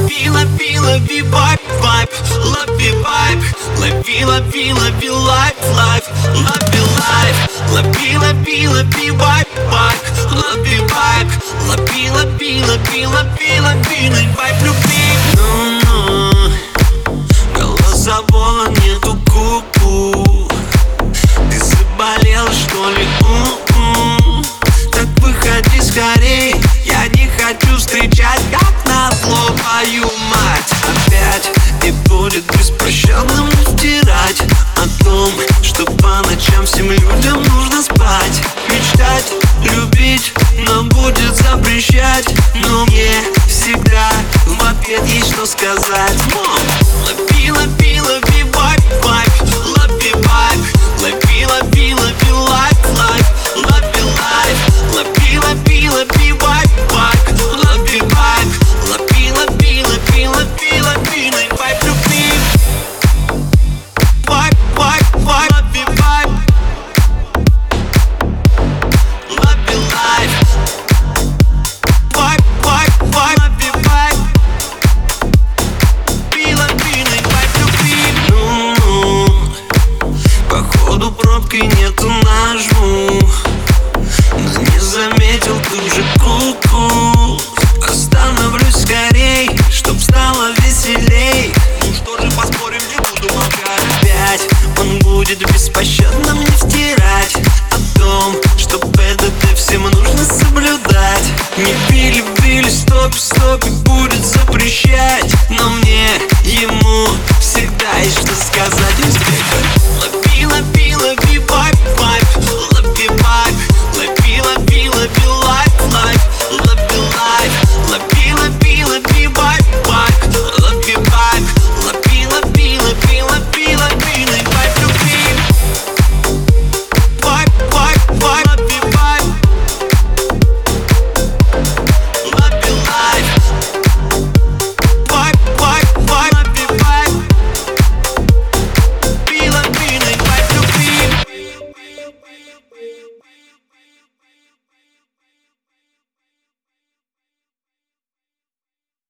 Лови, лови, лови вайб, вайб, лови вайб. Лови, лови, лови лайф, лайф, лови лайф. Лови, лови, лови вайб, вайб, лови вайб. Лови, лови, лови, лови, лови вайб любви. Ну-ну, голосового нету, ку-ку. Ты заболела, что ли? Так выходи скорей, я не хочу встречать, как назло, твою мать. Опять не будет беспощадным втирать о том, что по ночам всем людям нужно спать. Мечтать, любить, но будет запрещать. Но мне всегда в ответ есть что сказать. Лови, лови, лови вайб, вайб, лови вайб. Лови, лови, лови лайф, лайф, лови лайф. Лови, лови, лови вайб, вайб, лови вайб. Лови, лови, лови, лови, лови вайб любви. Вайб, вайб, вайб, лови вайб. Лови лайф. Вайб, вайб, вайб, лови вайб. Лови, лови вайб любви. Ну-ну, походу пробки нету, нажму, но не заметил, ты уже ку-ку. Остановлюсь скорей, чтоб стало веселей. Ну что же, поспорим, не буду молчать. Опять он будет беспощадным не втирать о том, что ПДТ всем нужно соблюдать. Не били, били, стоп, стоп, и будет запрещать. Но мне ему всегда есть что сказать. Успех.